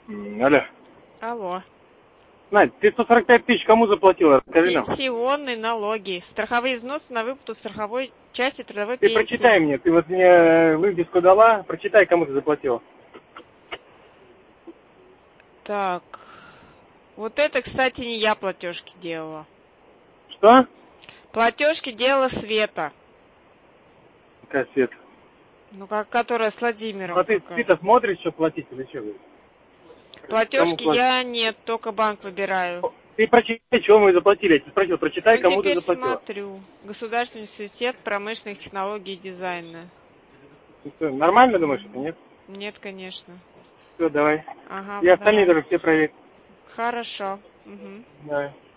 Алло. Алло. Надь, ты 145 тысяч кому заплатила? Расскажи нам. Пенсионные налоги. Страховые взносы на выплату страховой части трудовой Ты пенсии. прочитай мне. Ты вот мне выписку дала. Прочитай, кому ты заплатила. Так. Вот это, кстати, не я платежки делала. Что? Платежки делала Света. Какая Света? Ну, которая с Владимиром. А ты-то смотришь, что платить или что? Платежки я нет, только банк выбираю. Ты прочитай, чего мы заплатили. Я тебя спросил, прочитай, Ну, кому ты теперь заплатила. смотрю. Государственный университет промышленных технологий и дизайна. Что, нормально думаешь, это нет? Нет, конечно. Все, давай. Ага, Я остальные давай. даже все проверю. Хорошо. Угу. Давай.